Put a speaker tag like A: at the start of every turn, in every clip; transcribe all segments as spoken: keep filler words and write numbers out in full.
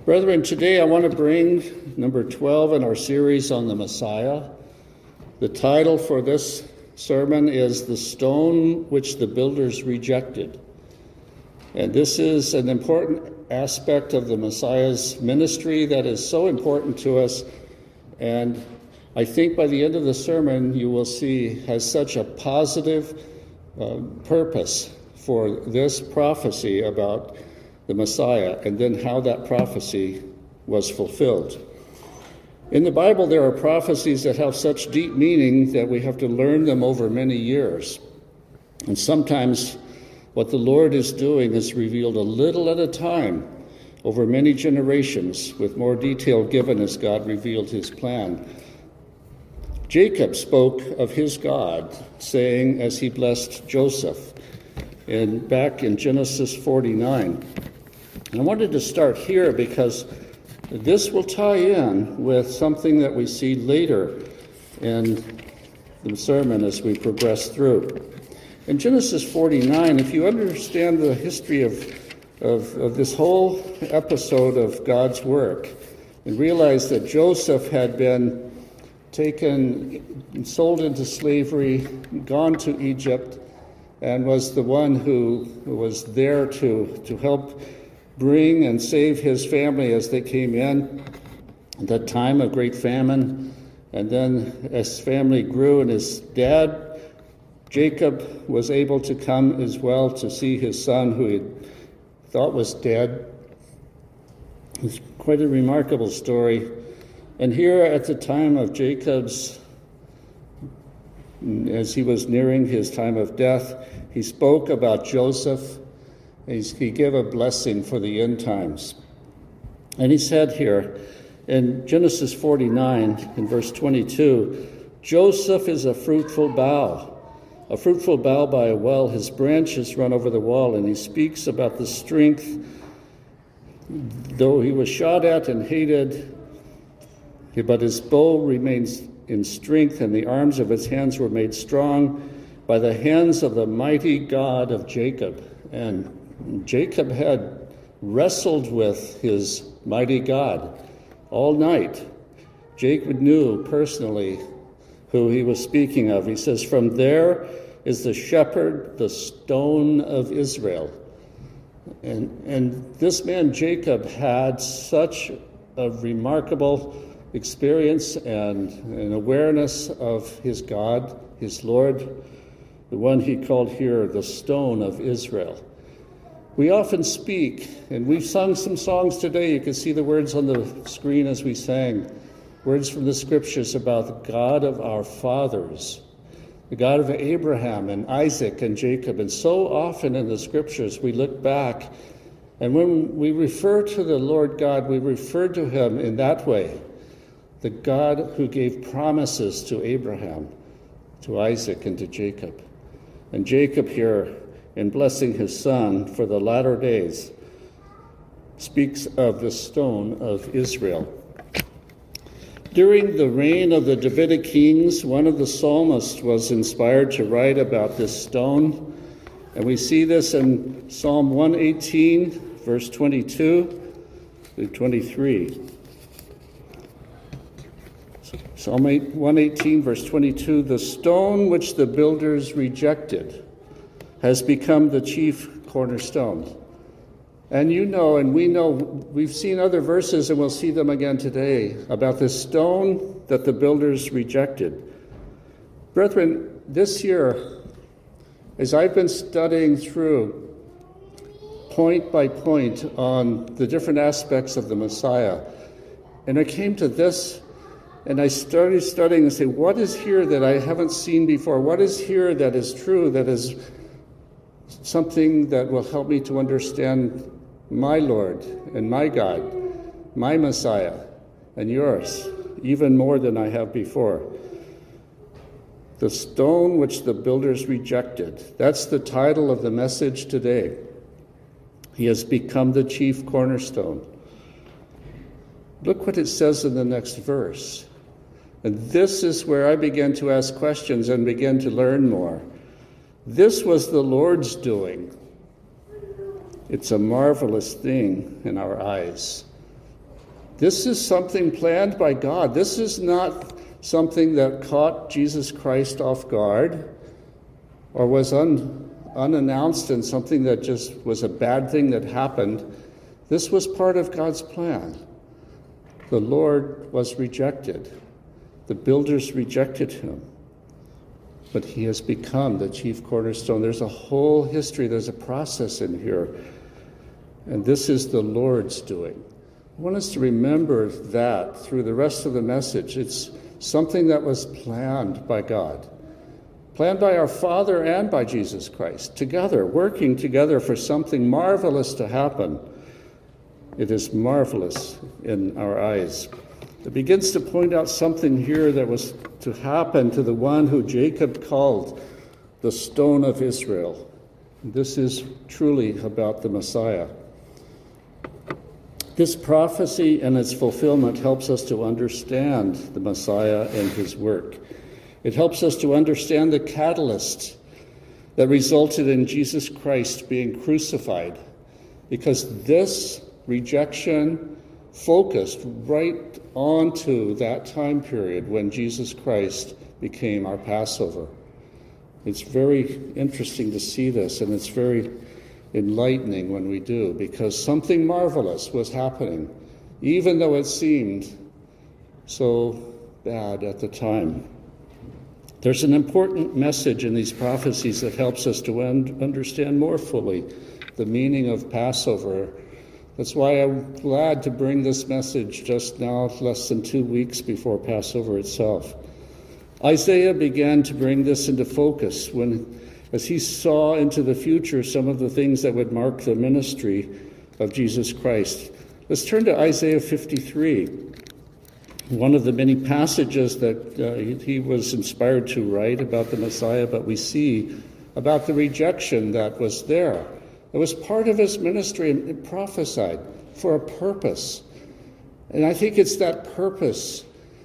A: Brethren, today I want to bring number twelve in our series on the Messiah. The title for this sermon is The Stone Which the Builders Rejected. And this is an important aspect of the Messiah's ministry that is so important to us. And I think by the end of the sermon, you will see has such a positive uh, purpose for this prophecy about the Messiah, and then how that prophecy was fulfilled. In the Bible, there are prophecies that have such deep meaning that we have to learn them over many years. And sometimes what the Lord is doing is revealed a little at a time over many generations, with more detail given as God revealed his plan. Jacob spoke of his God, saying as he blessed Joseph, and back in Genesis forty-nine. And I wanted to start here because this will tie in with something that we see later in the sermon as we progress through. In Genesis forty-nine, if you understand the history of, of, of this whole episode of God's work, and realize that Joseph had been taken and sold into slavery, gone to Egypt, and was the one who, who was there to, to help bring and save his family as they came in at that time of great famine. And then as family grew, and his dad, Jacob, was able to come as well to see his son who he thought was dead. It's quite a remarkable story. And here at the time of Jacob's, as he was nearing his time of death, he spoke about Joseph. He gave a blessing for the end times. And he said here in Genesis forty-nine, in verse twenty-two, Joseph is a fruitful bough, a fruitful bough by a well. His branches run over the wall. And he speaks about the strength. Though he was shot at and hated, but his bow remains in strength, and the arms of his hands were made strong by the hands of the mighty God of Jacob. And Jacob had wrestled with his mighty God all night. Jacob knew personally who he was speaking of. He says, "From there is the shepherd, the stone of Israel." And, and this man Jacob had such a remarkable experience and an awareness of his God, his Lord, the one he called here the stone of Israel. We often speak, and we've sung some songs today. You can see the words on the screen as we sang. Words from the scriptures about the God of our fathers, the God of Abraham and Isaac and Jacob. And so often in the scriptures we look back, and when we refer to the Lord God, we refer to him in that way. The God who gave promises to Abraham, to Isaac, and to Jacob. And Jacob here, in blessing his son for the latter days, speaks of the stone of Israel. During the reign of the Davidic kings, one of the psalmists was inspired to write about this stone. And we see this in Psalm one eighteen, verse twenty-two through twenty-three. Psalm one eighteen, verse twenty-two, "The stone which the builders rejected has become the chief cornerstone." And you know, and we know, we've seen other verses, and we'll see them again today, about this stone that the builders rejected. Brethren, this year, as I've been studying through point by point on the different aspects of the Messiah, and I came to this, and I started studying and say, what is here that I haven't seen before? What is here that is true, that is something that will help me to understand my Lord and my God, my Messiah and yours, even more than I have before? The stone which the builders rejected. That's the title of the message today. He has become the chief cornerstone. Look what it says in the next verse. And this is where I began to ask questions and begin to learn more. This was the Lord's doing. It's a marvelous thing in our eyes. This is something planned by God. This is not something that caught Jesus Christ off guard or was un, unannounced and something that just was a bad thing that happened. This was part of God's plan. The Lord was rejected. The builders rejected him. But he has become the chief cornerstone. There's a whole history, there's a process in here. And this is the Lord's doing. I want us to remember that through the rest of the message. It's something that was planned by God, planned by our Father and by Jesus Christ, together, working together for something marvelous to happen. It is marvelous in our eyes. It begins to point out something here that was to happen to the one who Jacob called the stone of Israel. This is truly about the Messiah. This prophecy and its fulfillment helps us to understand the Messiah and his work. It helps us to understand the catalyst that resulted in Jesus Christ being crucified, because this rejection focused right onto that time period when Jesus Christ became our Passover. It's very interesting to see this, and it's very enlightening when we do, because something marvelous was happening, even though it seemed so bad at the time. There's an important message in these prophecies that helps us to un- understand more fully the meaning of Passover. That's why I'm glad to bring this message just now, less than two weeks before Passover itself. Isaiah began to bring this into focus when, as he saw into the future some of the things that would mark the ministry of Jesus Christ. Let's turn to Isaiah fifty-three, one of the many passages that uh, he was inspired to write about the Messiah, but we see about the rejection that was there. It was part of his ministry and prophesied for a purpose. And I think it's that purpose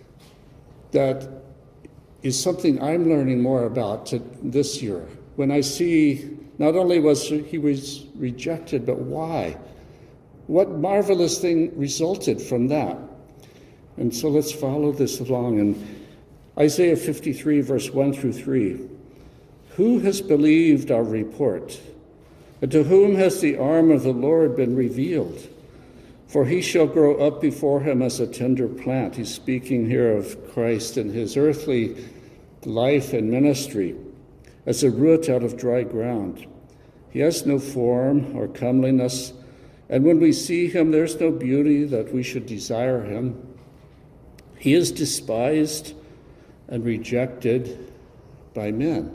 A: that is something I'm learning more about to this year. When I see not only was he was rejected, but why? What marvelous thing resulted from that? And so let's follow this along. In Isaiah fifty-three, verse one through three, who has believed our report? And to whom has the arm of the Lord been revealed? For he shall grow up before him as a tender plant. He's speaking here of Christ and his earthly life and ministry, as a root out of dry ground. He has no form or comeliness, and when we see him, there's no beauty that we should desire him. He is despised and rejected by men,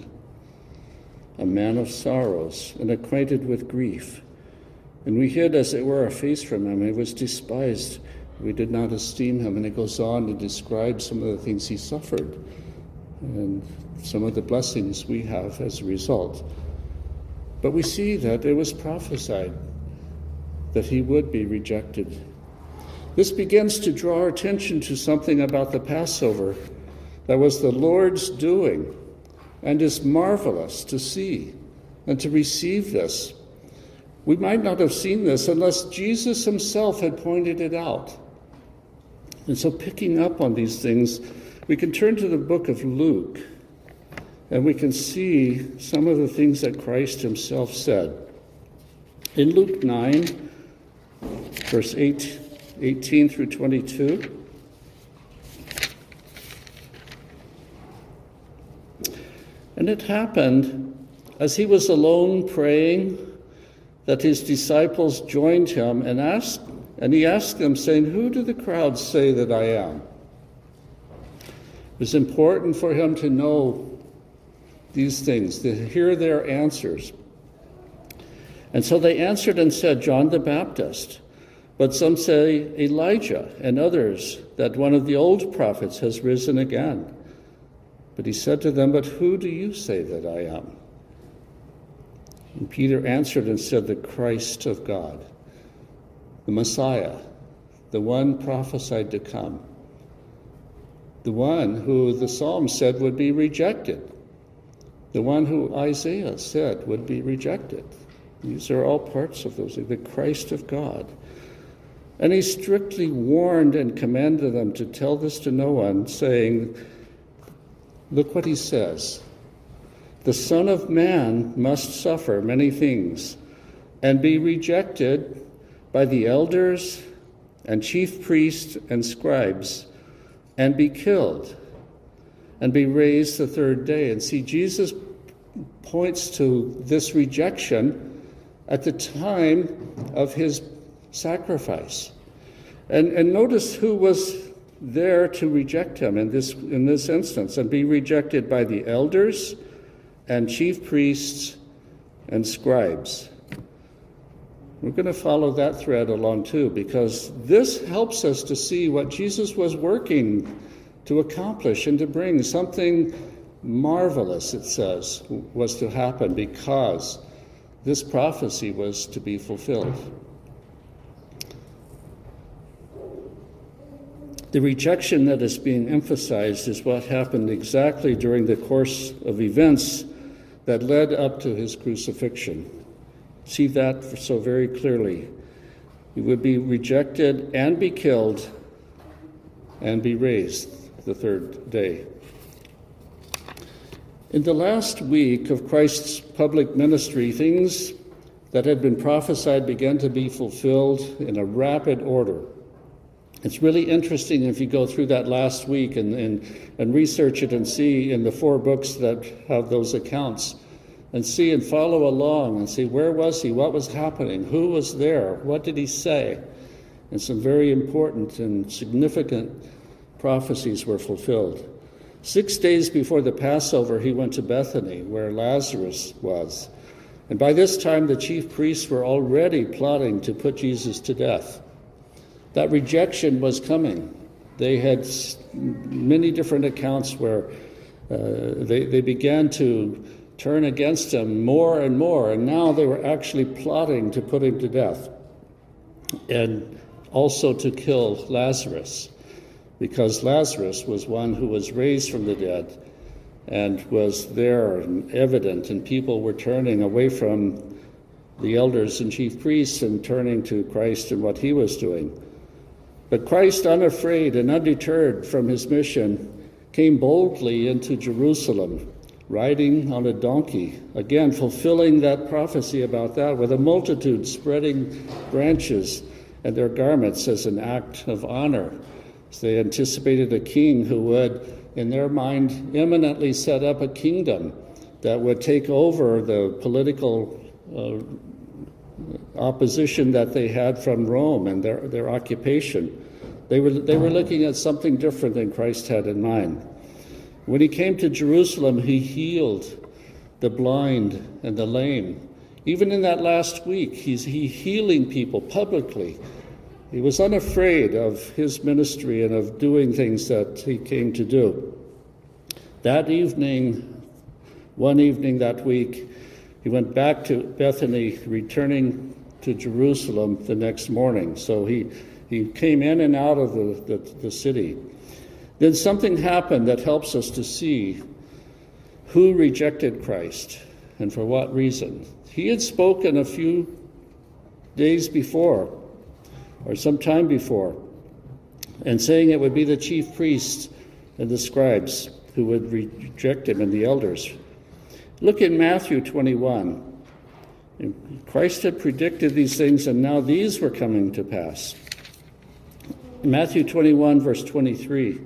A: a man of sorrows and acquainted with grief. And we hid, as it were, our face from him. He was despised. We did not esteem him. And it goes on to describe some of the things he suffered and some of the blessings we have as a result. But we see that it was prophesied that he would be rejected. This begins to draw our attention to something about the Passover that was the Lord's doing, and is marvelous to see and to receive this. We might not have seen this unless Jesus himself had pointed it out. And so picking up on these things, we can turn to the book of Luke, and we can see some of the things that Christ himself said. In Luke nine, verse eight, eighteen through twenty-two, and it happened, as he was alone praying, that his disciples joined him and asked, and he asked them, saying, "Who do the crowds say that I am?" It was important for him to know these things, to hear their answers. And so they answered and said, "John the Baptist, but some say Elijah, and others that one of the old prophets has risen again." But he said to them, "But who do you say that I am?" And Peter answered and said, "The Christ of God, the Messiah, the one prophesied to come, the one who the Psalm said would be rejected, the one who Isaiah said would be rejected." These are all parts of those, the Christ of God. And he strictly warned and commanded them to tell this to no one, saying, look what he says. The Son of Man must suffer many things and be rejected by the elders and chief priests and scribes and be killed and be raised the third day. And see, Jesus points to this rejection at the time of his sacrifice. And, and notice who was there to reject him in this, in this instance, and be rejected by the elders and chief priests and scribes. We're going to follow that thread along too, because this helps us to see what Jesus was working to accomplish and to bring. Something marvelous, it says, was to happen because this prophecy was to be fulfilled. The rejection that is being emphasized is what happened exactly during the course of events that led up to his crucifixion. See that so very clearly. He would be rejected and be killed and be raised the third day. In the last week of Christ's public ministry, things that had been prophesied began to be fulfilled in a rapid order. It's really interesting if you go through that last week and, and, and research it and see in the four books that have those accounts, and see and follow along and see where was he, what was happening, who was there, what did he say. And some very important and significant prophecies were fulfilled. Six days before the Passover, he went to Bethany, where Lazarus was. And by this time, the chief priests were already plotting to put Jesus to death. That rejection was coming. They had many different accounts where uh, they, they began to turn against him more and more, and now they were actually plotting to put him to death and also to kill Lazarus, because Lazarus was one who was raised from the dead and was there and evident, and people were turning away from the elders and chief priests and turning to Christ and what he was doing. But Christ, unafraid and undeterred from his mission, came boldly into Jerusalem, riding on a donkey, again fulfilling that prophecy about that, with a multitude spreading branches and their garments as an act of honor. So they anticipated a king who would, in their mind, imminently set up a kingdom that would take over the political uh, opposition that they had from Rome and their, their occupation. They were, they were looking at something different than Christ had in mind. When he came to Jerusalem, he healed the blind and the lame. Even in that last week, he's he healing people publicly. He was unafraid of his ministry and of doing things that he came to do. That evening, one evening that week, he went back to Bethany, returning to Jerusalem the next morning. So he, he came in and out of the, the, the city. Then something happened that helps us to see who rejected Christ and for what reason. He had spoken a few days before, or some time before, and saying it would be the chief priests and the scribes who would reject him and the elders. Look in Matthew twenty-one. Christ had predicted these things, and now these were coming to pass. Matthew twenty-one, verse twenty-three.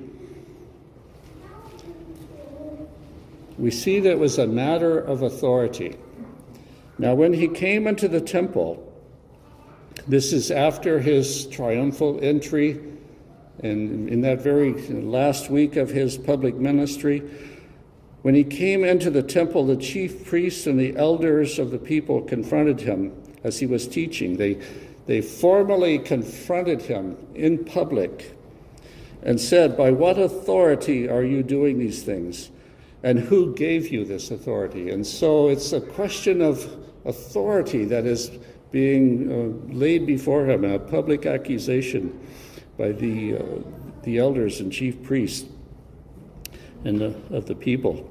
A: We see that it was a matter of authority. Now, when he came into the temple, this is after his triumphal entry, and in that very last week of his public ministry, when he came into the temple, the chief priests and the elders of the people confronted him as he was teaching. They, they formally confronted him in public and said, "By what authority are you doing these things? And who gave you this authority?" And so it's a question of authority that is being uh, laid before him, a public accusation by the uh, the elders and chief priests and the, of the people.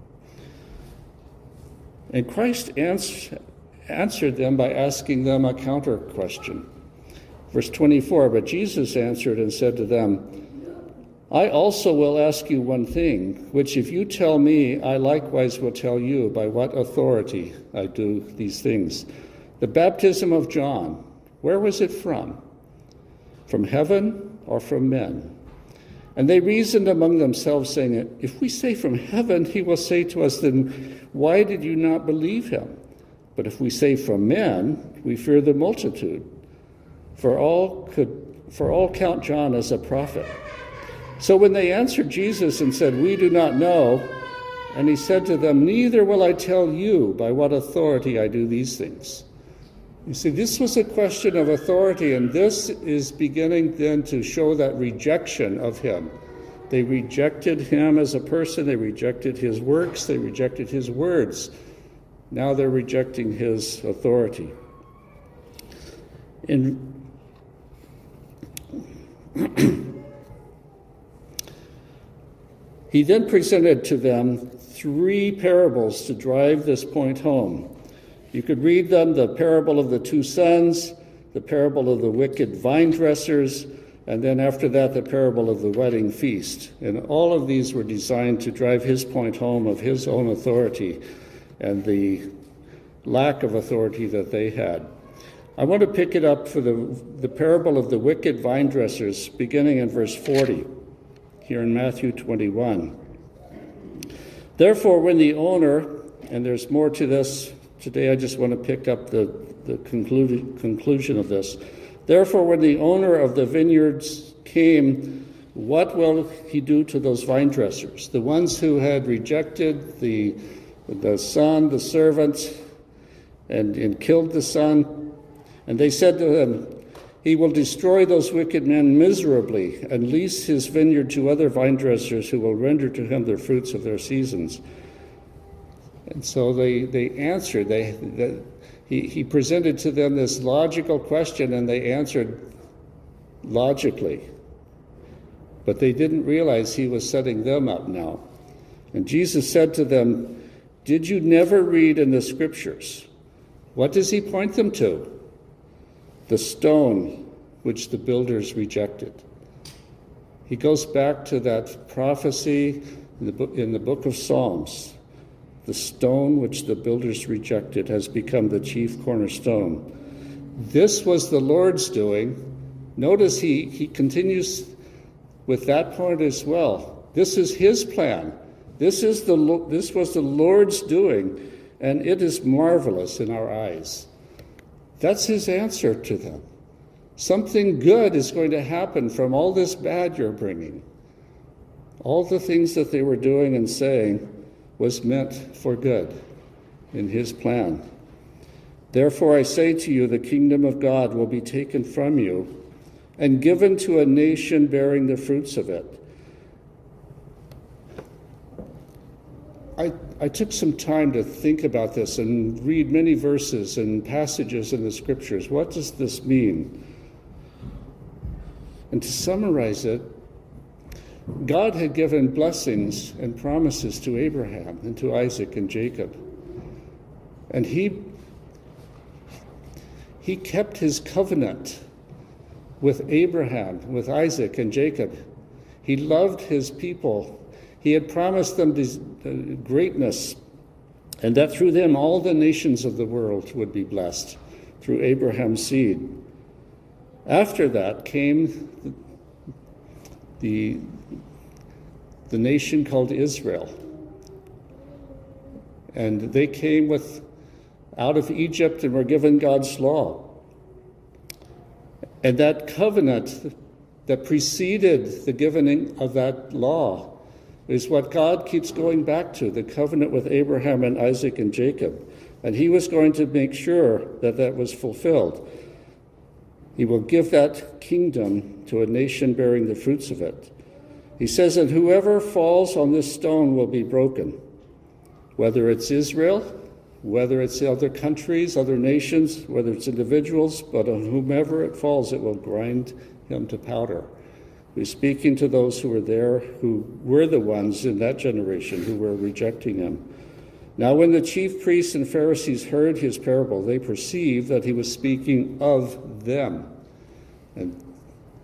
A: And Christ ans- answered them by asking them a counter question. Verse twenty-four, but Jesus answered and said to them, I also will ask you one thing, which if you tell me, I likewise will tell you by what authority I do these things. The baptism of John, where was it from? From heaven or from men? And they reasoned among themselves, saying, if we say from heaven, he will say to us, then why did you not believe him? But if we say from men, we fear the multitude, for all could, for all count John as a prophet. So when they answered Jesus and said, we do not know, and he said to them, neither will I tell you by what authority I do these things. You see, this was a question of authority, and this is beginning then to show that rejection of him. They rejected him as a person, they rejected his works, they rejected his words. Now they're rejecting his authority. In He then presented to them three parables to drive this point home. You could read them, the parable of the two sons, the parable of the wicked vine dressers, and then after that, the parable of the wedding feast. And all of these were designed to drive his point home of his own authority and the lack of authority that they had. I want to pick it up for the, the parable of the wicked vine dressers, beginning in verse forty. Here in Matthew twenty-one. Therefore, when the owner, and there's more to this, today I just want to pick up the, the concluded, conclusion of this. Therefore, when the owner of the vineyards came, what will he do to those vine dressers? The ones who had rejected the, the son, the servant, and, and killed the son. And they said to him, he will destroy those wicked men miserably and lease his vineyard to other vine dressers who will render to him the fruits of their seasons. And so they, they answered. They, they, he, he presented to them this logical question, and they answered logically. But they didn't realize he was setting them up now. And Jesus said to them, did you never read in the scriptures? What does he point them to? The stone which the builders rejected. He goes back to that prophecy in the book, in the book of Psalms. The stone which the builders rejected has become the chief cornerstone. This was the Lord's doing. Notice he, he continues with that point as well. This is his plan. This is the this was the Lord's doing, and it is marvelous in our eyes. That's his answer to them. Something good is going to happen from all this bad you're bringing. All the things that they were doing and saying was meant for good in his plan. Therefore I say to you, the kingdom of God will be taken from you and given to a nation bearing the fruits of it. I, I took some time to think about this and read many verses and passages in the scriptures. What does this mean? And to summarize it, God had given blessings and promises to Abraham and to Isaac and Jacob. And he, he kept his covenant with Abraham, with Isaac and Jacob. He loved his people. He had promised them this, uh, greatness, and that through them all the nations of the world would be blessed, through Abraham's seed. After that came the, the, the nation called Israel. And they came with out of Egypt and were given God's law. And that covenant that preceded the giving of that law is what God keeps going back to, the covenant with Abraham and Isaac and Jacob. And he was going to make sure that that was fulfilled. He will give that kingdom to a nation bearing the fruits of it. He says that whoever falls on this stone will be broken, whether it's Israel, whether it's other countries, other nations, whether it's individuals, but on whomever it falls, it will grind him to powder. He's speaking to those who were there, who were the ones in that generation who were rejecting him. Now, when the chief priests and Pharisees heard his parable, they perceived that he was speaking of them.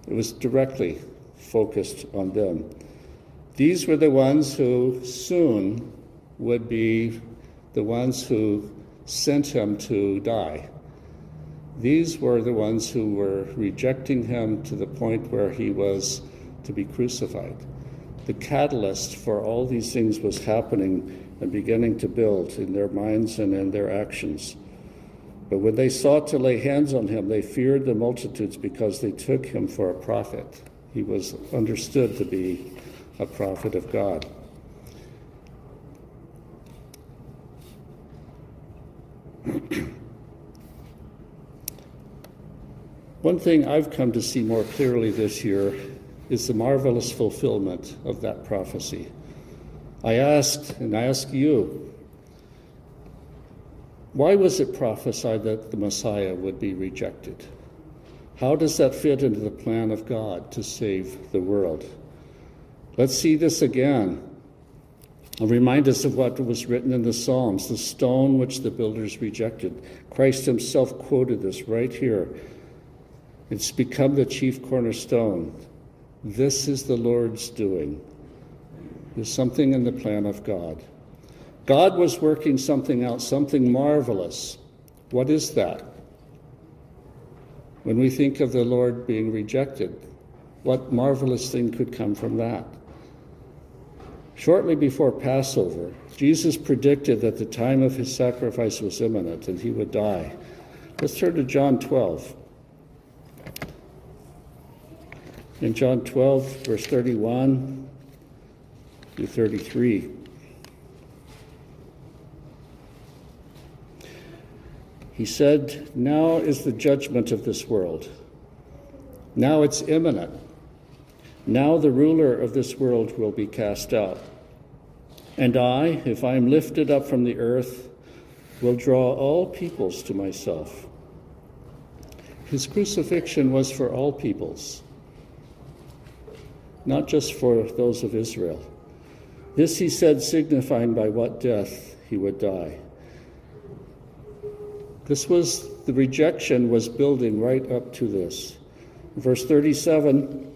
A: It was directly focused on them. These were the ones who soon would be the ones who sent him to die. These were the ones who were rejecting him to the point where he was to be crucified. The catalyst for all these things was happening and beginning to build in their minds and in their actions. But when they sought to lay hands on him, they feared the multitudes because they took him for a prophet. He was understood to be a prophet of God. One thing I've come to see more clearly this year is the marvelous fulfillment of that prophecy. I asked, and I ask you, why was it prophesied that the Messiah would be rejected? How does that fit into the plan of God to save the world? Let's see this again. I'll remind us of what was written in the Psalms, the stone which the builders rejected. Christ himself quoted this right here. It's become the chief cornerstone. This is the Lord's doing. There's something in the plan of God. God was working something out, something marvelous. What is that? When we think of the Lord being rejected, what marvelous thing could come from that? Shortly before Passover, Jesus predicted that the time of his sacrifice was imminent and he would die. Let's turn to John twelve. In John twelve, verse thirty-one through thirty-three. He said, "Now is the judgment of this world. Now it's imminent. Now the ruler of this world will be cast out. And I, if I am lifted up from the earth, will draw all peoples to myself." His crucifixion was for all peoples, not just for those of Israel. This he said, signifying by what death he would die. This was, the rejection was building right up to this. Verse thirty-seven,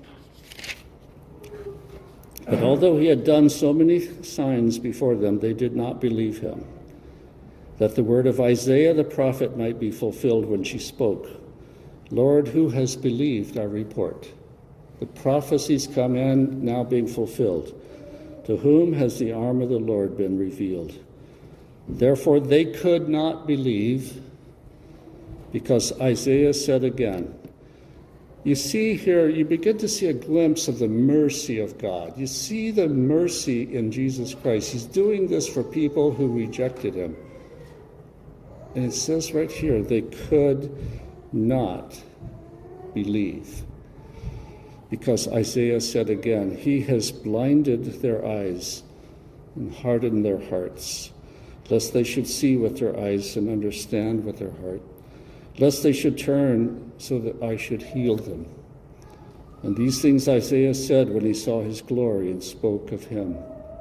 A: "But although he had done so many signs before them, they did not believe him, that the word of Isaiah the prophet might be fulfilled when she spoke, 'Lord, who has believed our report?' The prophecies come in, now being fulfilled. To whom has the arm of the Lord been revealed?" Therefore they could not believe, because Isaiah said again. You see here, you begin to see a glimpse of the mercy of God. You see the mercy in Jesus Christ. He's doing this for people who rejected him. And it says right here, they could not believe. Because Isaiah said again, he has blinded their eyes and hardened their hearts, lest they should see with their eyes and understand with their heart, lest they should turn so that I should heal them. And these things Isaiah said when he saw his glory and spoke of him.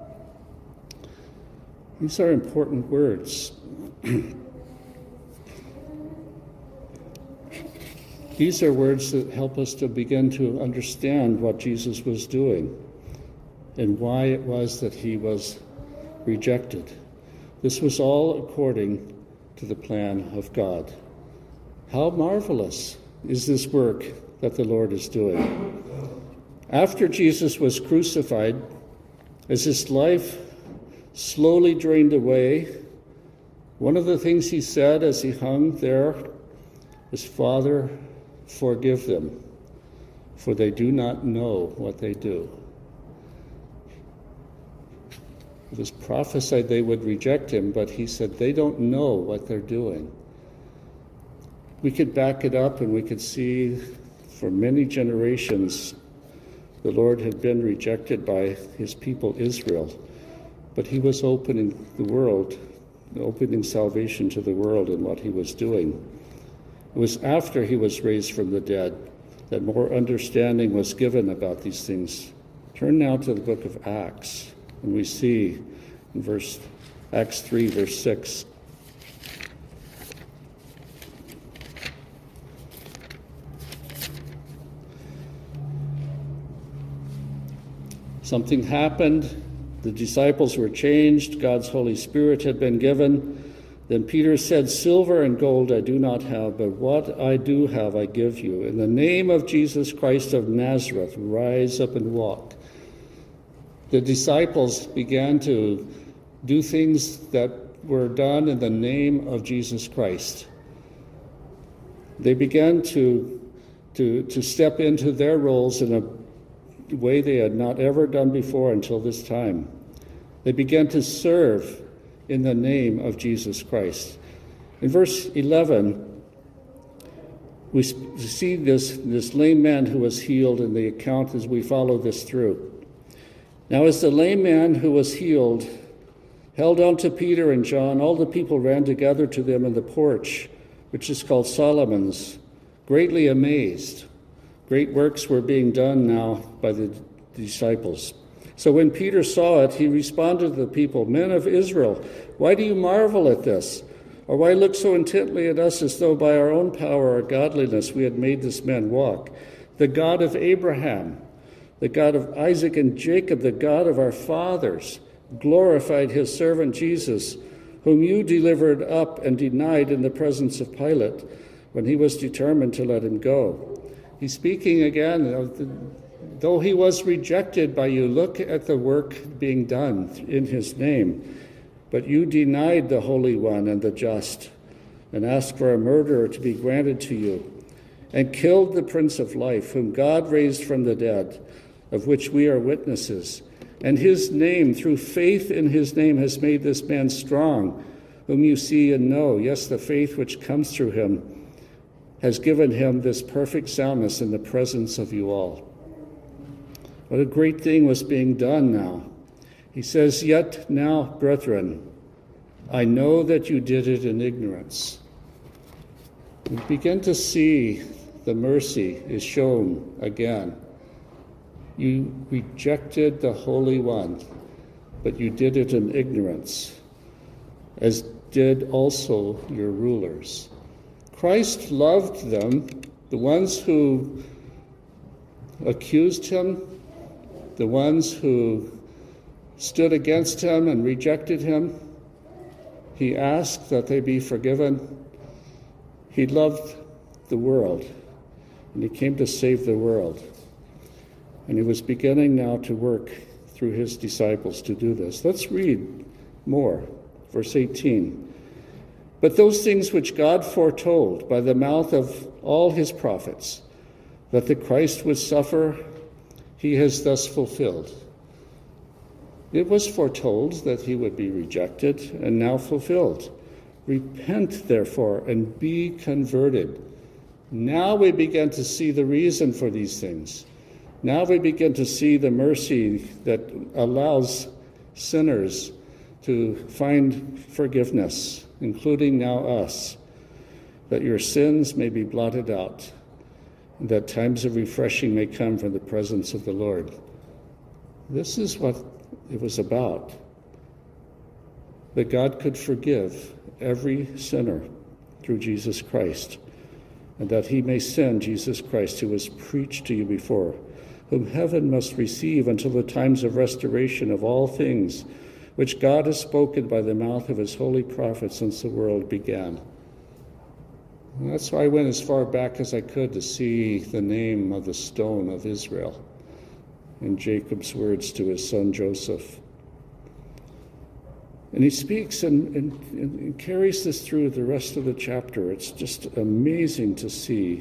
A: These are important words. These are words that help us to begin to understand what Jesus was doing and why it was that he was rejected. This was all according to the plan of God. How marvelous is this work that the Lord is doing. After Jesus was crucified, as his life slowly drained away, one of the things he said as he hung there is, "Father, forgive them, for they do not know what they do." It was prophesied they would reject him, but he said they don't know what they're doing. We could back it up and we could see for many generations the Lord had been rejected by his people Israel, but he was opening the world, opening salvation to the world in what he was doing. It was after he was raised from the dead that more understanding was given about these things. Turn now to the book of Acts, and we see in verse Acts three, verse six. Something happened. The disciples were changed. God's Holy Spirit had been given. Then Peter said, "Silver and gold I do not have, but what I do have I give you. In the name of Jesus Christ of Nazareth, rise up and walk." The disciples began to do things that were done in the name of Jesus Christ. They began to, to, to step into their roles in a way they had not ever done before until this time. They began to serve in the name of Jesus Christ. In verse eleven, we see this, this lame man who was healed in the account as we follow this through. Now, as the lame man who was healed held on to Peter and John, all the people ran together to them in the porch, which is called Solomon's, greatly amazed. Great works were being done now by the disciples. So when Peter saw it, he responded to the people, "Men of Israel, why do you marvel at this? Or why look so intently at us as though by our own power or godliness we had made this man walk? The God of Abraham, the God of Isaac and Jacob, the God of our fathers, glorified his servant Jesus, whom you delivered up and denied in the presence of Pilate when he was determined to let him go." He's speaking again of the, though he was rejected by you, look at the work being done in his name. But you denied the Holy One and the just, and asked for a murderer to be granted to you, and killed the Prince of Life, whom God raised from the dead, of which we are witnesses. And his name, through faith in his name, has made this man strong, whom you see and know. Yes, the faith which comes through him has given him this perfect soundness in the presence of you all. What a great thing was being done now. He says, "Yet now, brethren, I know that you did it in ignorance." We begin to see the mercy is shown again. You rejected the Holy One, but you did it in ignorance, as did also your rulers. Christ loved them, the ones who accused him, the ones who stood against him and rejected him. He asked that they be forgiven. He loved the world, and he came to save the world. And he was beginning now to work through his disciples to do this. Let's read more. Verse eighteen. "But those things which God foretold by the mouth of all his prophets, that the Christ would suffer, he has thus fulfilled." It was foretold that he would be rejected, and now fulfilled. "Repent, therefore, and be converted." Now we begin to see the reason for these things. Now we begin to see the mercy that allows sinners to find forgiveness, including now us, that your sins may be blotted out, and that times of refreshing may come from the presence of the Lord. This is what it was about, that God could forgive every sinner through Jesus Christ, and that he may send Jesus Christ, who was preached to you before, whom heaven must receive until the times of restoration of all things, which God has spoken by the mouth of his holy prophets since the world began. And that's why I went as far back as I could to see the name of the stone of Israel in Jacob's words to his son Joseph. And he speaks and, and, and carries this through the rest of the chapter. It's just amazing to see.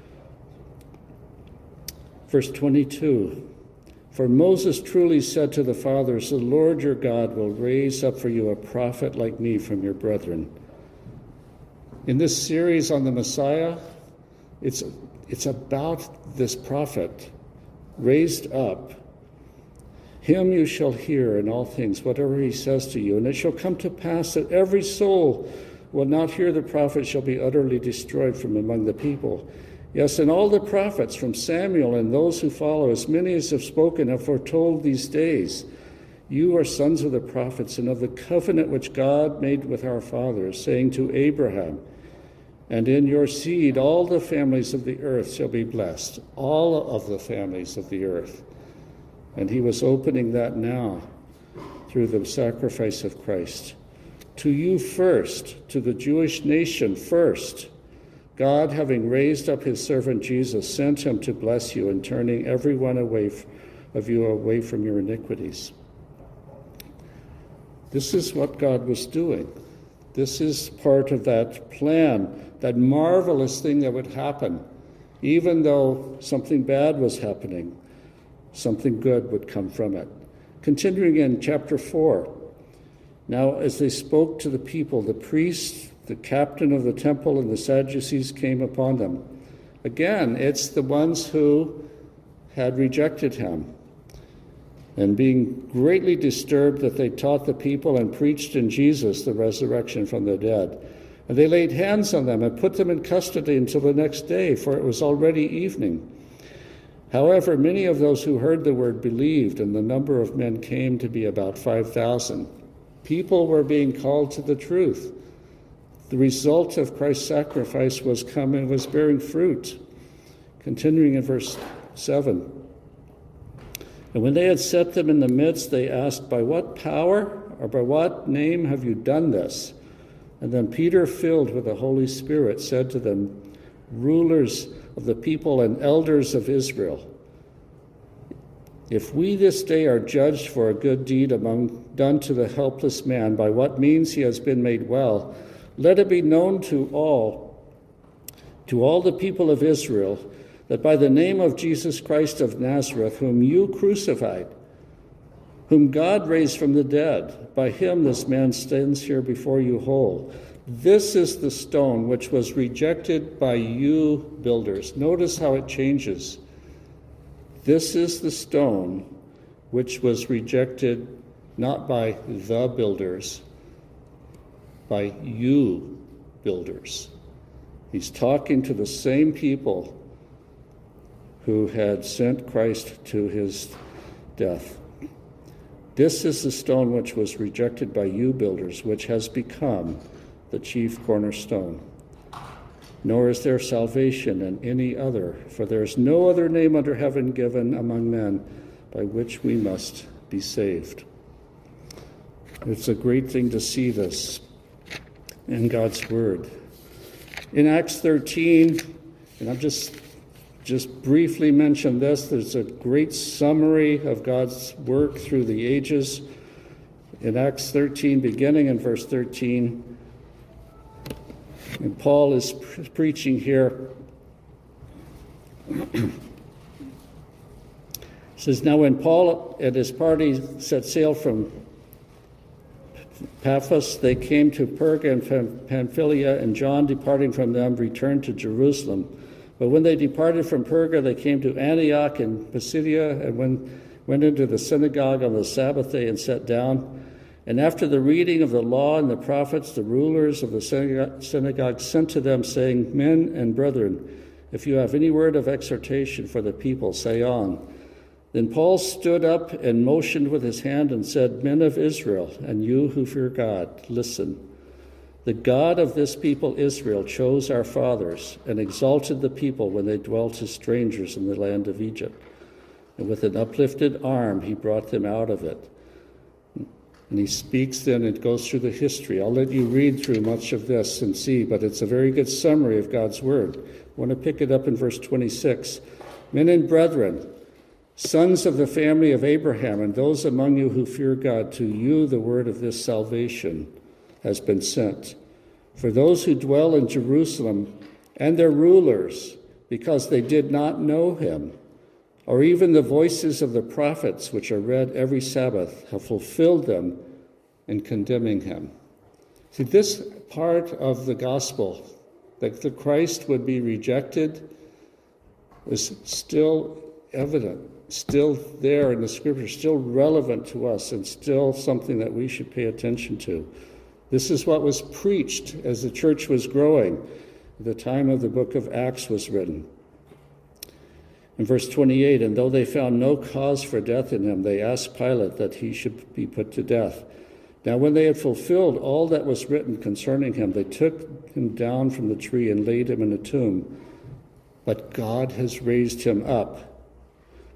A: Verse twenty-two, "For Moses truly said to the fathers, the Lord your God will raise up for you a prophet like me from your brethren." In this series on the Messiah, it's, it's about this prophet raised up. "Him you shall hear in all things, whatever he says to you. And it shall come to pass that every soul will not hear the prophet shall be utterly destroyed from among the people. Yes, and all the prophets from Samuel and those who follow, as many as have spoken, have foretold these days. You are sons of the prophets and of the covenant which God made with our fathers, saying to Abraham, and in your seed all the families of the earth shall be blessed." All of the families of the earth. And he was opening that now through the sacrifice of Christ. To you first, to the Jewish nation first, God, having raised up his servant Jesus, sent him to bless you in turning every one away of you away from your iniquities. This is what God was doing. This is part of that plan, that marvelous thing that would happen. Even though something bad was happening, something good would come from it. Continuing in chapter four. Now, as they spoke to the people, the priests, the captain of the temple, and the Sadducees came upon them. Again, it's the ones who had rejected him. And being greatly disturbed that they taught the people and preached in Jesus the resurrection from the dead. And they laid hands on them and put them in custody until the next day, for it was already evening. However, many of those who heard the word believed, and the number of men came to be about five thousand. People were being called to the truth. The result of Christ's sacrifice was coming, was bearing fruit. Continuing in verse seven. And when they had set them in the midst, they asked, by what power or by what name have you done this? And then Peter, filled with the Holy Spirit, said to them, rulers of the people and elders of Israel, if we this day are judged for a good deed among done to the helpless man, by what means he has been made well, let it be known to all, to all the people of Israel, that by the name of Jesus Christ of Nazareth, whom you crucified, whom God raised from the dead, by him this man stands here before you whole. This is the stone which was rejected by you builders. Notice how it changes. This is the stone which was rejected not by the builders, by you builders. He's talking to the same people who had sent Christ to his death. This is the stone which was rejected by you builders, which has become the chief cornerstone. Nor is there salvation in any other, for there is no other name under heaven given among men by which we must be saved. It's a great thing to see this in God's word. In Acts thirteen, and I'll just just briefly mention this, there's a great summary of God's work through the ages. In Acts thirteen, beginning in verse thirteen, and Paul is pre- preaching here. It says, now when Paul and his party set sail from Paphos, they came to Perga and Pamphylia, and John, departing from them, returned to Jerusalem. But when they departed from Perga, they came to Antioch in Pisidia, and when, went into the synagogue on the Sabbath day and sat down. And after the reading of the law and the prophets, the rulers of the synagogue sent to them, saying, men and brethren, if you have any word of exhortation for the people, say on. Then Paul stood up and motioned with his hand and said, men of Israel, and you who fear God, listen. The God of this people Israel chose our fathers and exalted the people when they dwelt as strangers in the land of Egypt. And with an uplifted arm he brought them out of it. And he speaks then, it goes through the history. I'll let you read through much of this and see, but it's a very good summary of God's word. I want to pick it up in verse twenty-six. Men and brethren, sons of the family of Abraham, and those among you who fear God, to you the word of this salvation has been sent. For those who dwell in Jerusalem and their rulers, because they did not know him, or even the voices of the prophets, which are read every Sabbath, have fulfilled them in condemning him. See, this part of the gospel, that the Christ would be rejected, is still evident, still there in the scripture, still relevant to us, and still something that we should pay attention to. This is what was preached as the church was growing at the time of the book of Acts was written. In verse twenty-eight, and though they found no cause for death in him, they asked Pilate that he should be put to death. Now when they had fulfilled all that was written concerning him, they took him down from the tree and laid him in a tomb. But God has raised him up,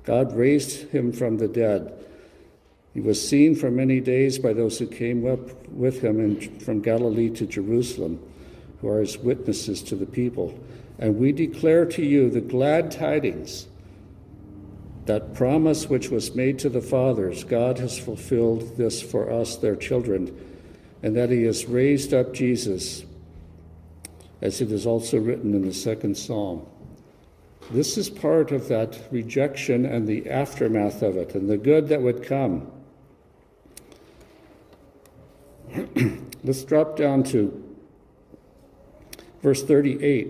A: God raised him from the dead. He was seen for many days by those who came up with him in, from Galilee to Jerusalem, who are his witnesses to the people. And we declare to you the glad tidings, that promise which was made to the fathers. God has fulfilled this for us, their children, and that he has raised up Jesus, as it is also written in the second Psalm. This is part of that rejection and the aftermath of it, and the good that would come. Let's drop down to verse thirty-eight.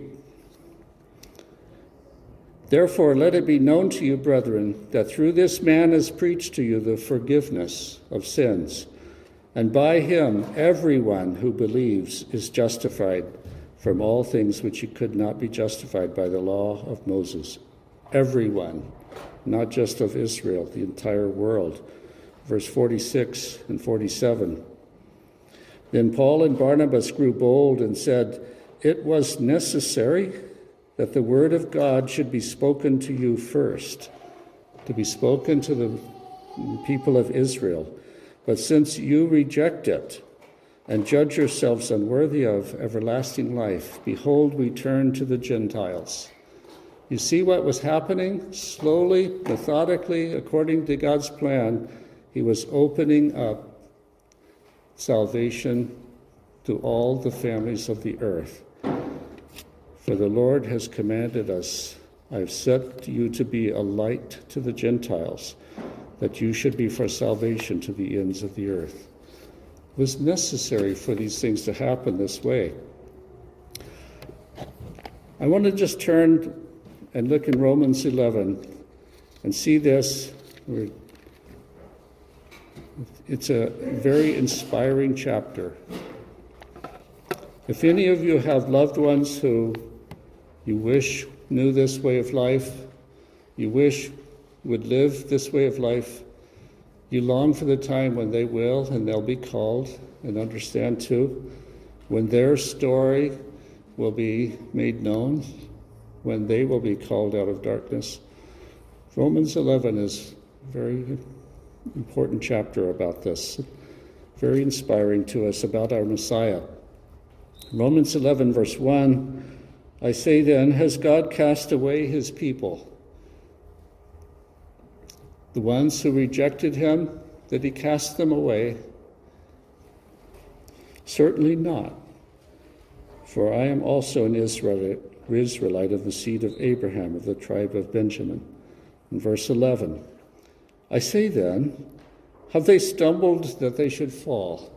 A: Therefore, let it be known to you, brethren, that through this man is preached to you the forgiveness of sins, and by him everyone who believes is justified from all things which he could not be justified by the law of Moses. Everyone, not just of Israel, the entire world. Verse forty-six and forty-seven. Then Paul and Barnabas grew bold and said, "It was necessary that the word of God should be spoken to you first, to be spoken to the people of Israel. But since you reject it and judge yourselves unworthy of everlasting life, behold, we turn to the Gentiles." You see what was happening? Slowly, methodically, according to God's plan, he was opening up salvation to all the families of the earth. For the Lord has commanded us, "I've set you to be a light to the Gentiles, that you should be for salvation to the ends of the earth." It was necessary for these things to happen this way. I want to just turn and look in Romans eleven and see this. It's a very inspiring chapter. If any of you have loved ones who you wish knew this way of life, you wish would live this way of life, you long for the time when they will, and they'll be called, and understand too, when their story will be made known, when they will be called out of darkness. Romans eleven is a very important chapter about this, very inspiring to us about our Messiah. Romans eleven, verse one, I say then, has God cast away his people? The ones who rejected him, did he cast them away? Certainly not. For I am also an Israelite, Israelite of the seed of Abraham, of the tribe of Benjamin. In verse eleven, I say then, have they stumbled that they should fall?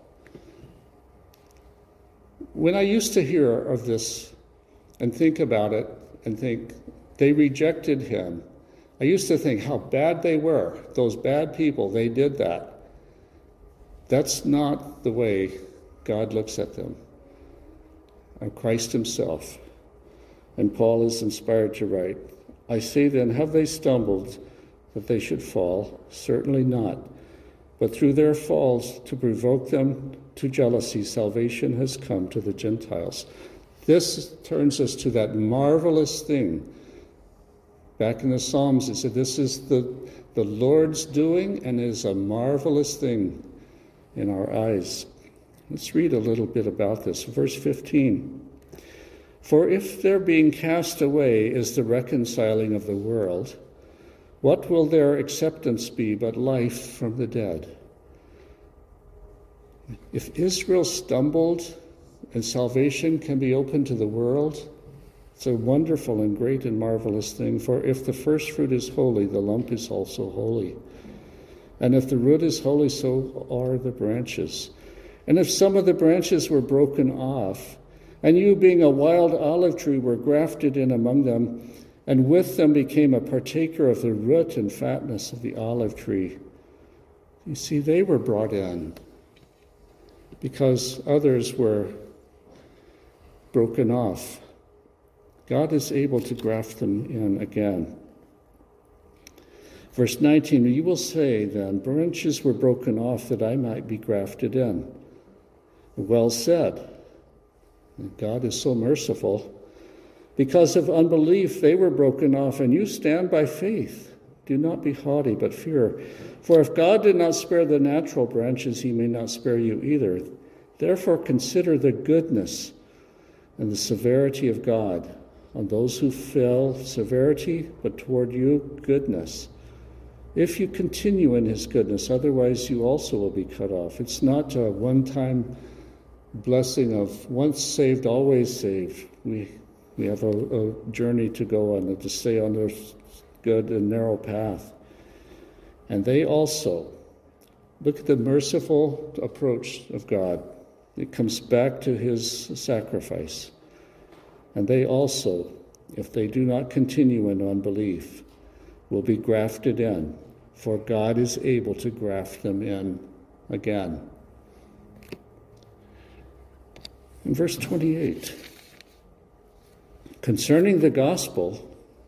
A: When I used to hear of this and think about it and think they rejected him, I used to think how bad they were. Those bad people, they did that. That's not the way God looks at them. And Christ himself. And Paul is inspired to write, I say then, have they stumbled that they should fall? Certainly not. But through their falls, to provoke them to jealousy, salvation has come to the Gentiles. This turns us to that marvelous thing. Back in the Psalms, it said, this is the, the Lord's doing, and is a marvelous thing in our eyes. Let's read a little bit about this. Verse fifteen. For if their being cast away is the reconciling of the world, what will their acceptance be but life from the dead? If Israel stumbled and salvation can be open to the world, it's a wonderful and great and marvelous thing. For if the first fruit is holy, the lump is also holy. And if the root is holy, so are the branches. And if some of the branches were broken off, and you being a wild olive tree were grafted in among them, and with them became a partaker of the root and fatness of the olive tree. You see, they were brought in because others were broken off. God is able to graft them in again. Verse nineteen, you will say then, branches were broken off that I might be grafted in. Well said. God is so merciful. Because of unbelief, they were broken off, and you stand by faith. Do not be haughty, but fear. For if God did not spare the natural branches, he may not spare you either. Therefore consider the goodness and the severity of God. On those who fell, severity, but toward you, goodness. If you continue in his goodness, otherwise you also will be cut off. It's not a one-time blessing of once saved, always saved. We we have a, a journey to go on, to stay on this good and narrow path. And they also, look at the merciful approach of God. It comes back to his sacrifice. And they also, if they do not continue in unbelief, will be grafted in, for God is able to graft them in again. In verse twenty-eight, concerning the gospel,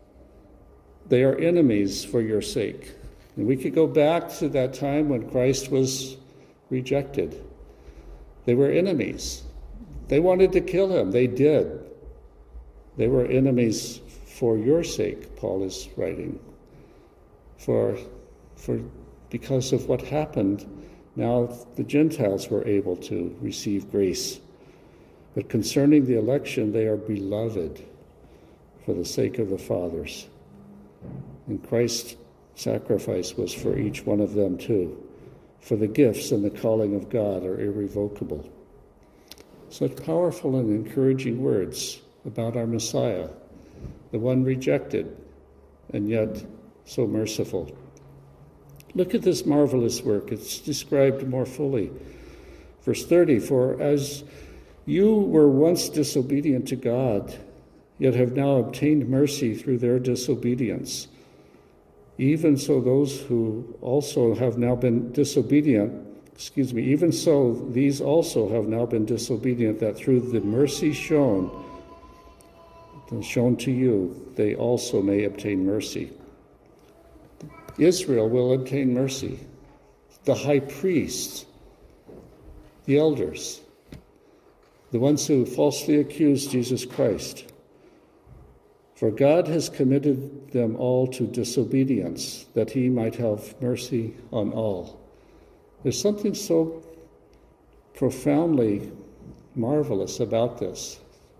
A: they are enemies for your sake. And we could go back to that time when Christ was rejected. They were enemies. They wanted to kill him. They did. They were enemies for your sake, Paul is writing. For, for because of what happened, now the Gentiles were able to receive grace. But concerning the election, they are beloved for the sake of the fathers. And Christ's sacrifice was for each one of them too. For the gifts and the calling of God are irrevocable. Such powerful and encouraging words about our Messiah, the one rejected and yet so merciful. Look at this marvelous work. It's described more fully. Verse thirty, for as you were once disobedient to God, yet have now obtained mercy through their disobedience, even so those who also have now been disobedient, excuse me, even so these also have now been disobedient, that through the mercy shown, shown to you, they also may obtain mercy. Israel will obtain mercy. The high priests, the elders, the ones who falsely accused Jesus Christ. For God has committed them all to disobedience, that he might have mercy on all. There's something so profoundly marvelous about this,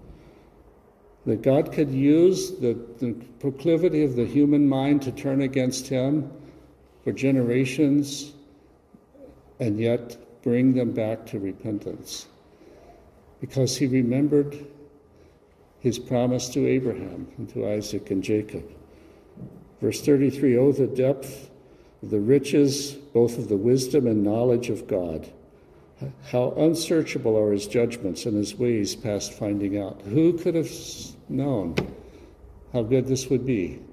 A: that God could use the, the proclivity of the human mind to turn against him for generations and yet bring them back to repentance, because he remembered his promise to Abraham and to Isaac and Jacob. Verse thirty-three, oh, the depth of the riches, both of the wisdom and knowledge of God. How unsearchable are his judgments and his ways past finding out. Who could have known how good this would be,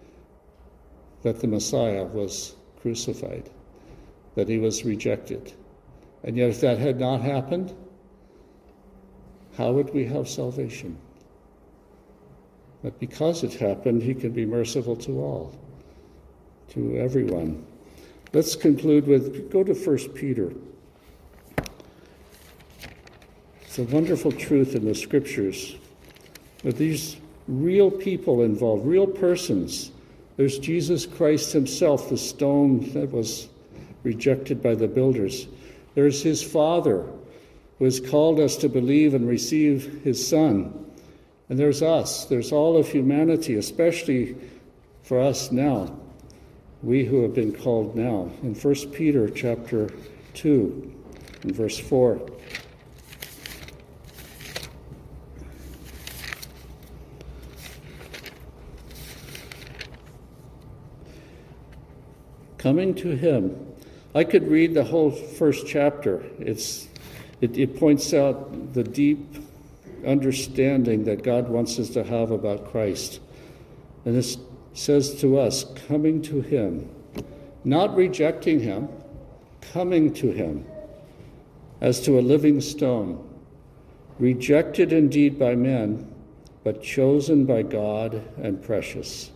A: that the Messiah was crucified, that he was rejected? And yet if that had not happened, how would we have salvation? But because it happened, he can be merciful to all, to everyone. Let's conclude with, go to First Peter. It's a wonderful truth in the scriptures that these real people involved, real persons. There's Jesus Christ himself, the stone that was rejected by the builders. There's his Father, who has called us to believe and receive his Son. And there's us, there's all of humanity, especially for us now, we who have been called now. In First Peter chapter two, in verse four. Coming to him. I could read the whole first chapter. It's it, it points out the deep understanding that God wants us to have about Christ. And it says to us, coming to him, not rejecting him, coming to him as to a living stone, rejected indeed by men, but chosen by God and precious.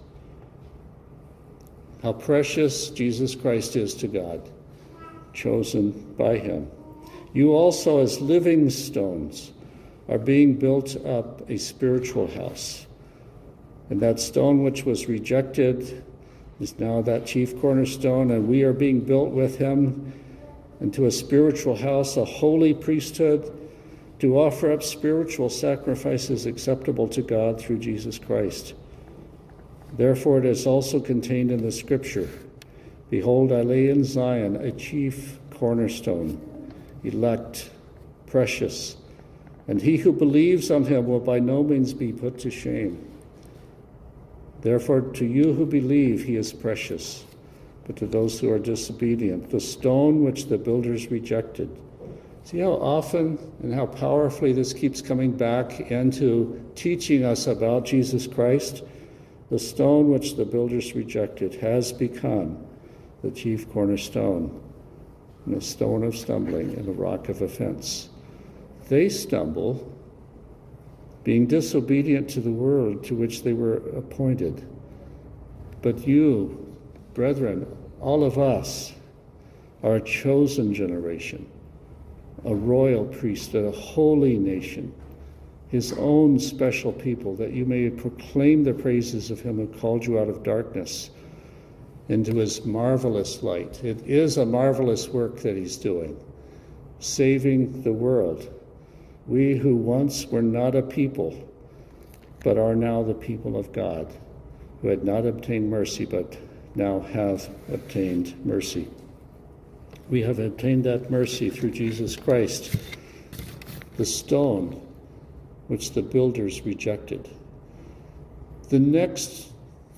A: How precious Jesus Christ is to God, chosen by him. You also, as living stones, are being built up a spiritual house. And that stone which was rejected He's now that chief cornerstone, and we are being built with him into a spiritual house, a holy priesthood, to offer up spiritual sacrifices acceptable to God through Jesus Christ. Therefore it is also contained in the scripture, behold, I lay in Zion a chief cornerstone, elect, precious, and he who believes on him will by no means be put to shame. Therefore to you who believe he is precious, but to those who are disobedient, the stone which the builders rejected. See how often and how powerfully this keeps coming back into teaching us about Jesus Christ? The stone which the builders rejected has become the chief cornerstone, and a stone of stumbling and a rock of offense. They stumble, being disobedient to the word to which they were appointed. But you, brethren, all of us, are a chosen generation, a royal priesthood, a holy nation, his own special people, that you may proclaim the praises of him who called you out of darkness into his marvelous light. It is a marvelous work that he's doing, saving the world. We who once were not a people, but are now the people of God, who had not obtained mercy, but now have obtained mercy. We have obtained that mercy through Jesus Christ, the stone which the builders rejected. The next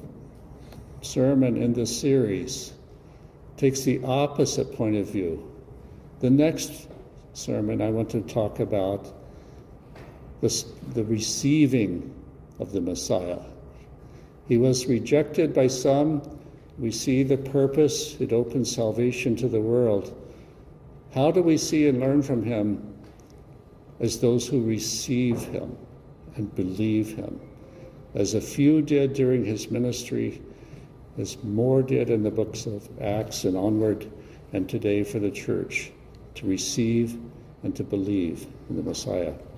A: sermon in this series takes the opposite point of view. The next sermon I want to talk about the, the receiving of the Messiah. He was rejected by some. We see the purpose. It opens salvation to the world. How do we see and learn from him? As those who receive him and believe him, as a few did during his ministry, as more did in the books of Acts and onward, and today for the church, to receive and to believe in the Messiah.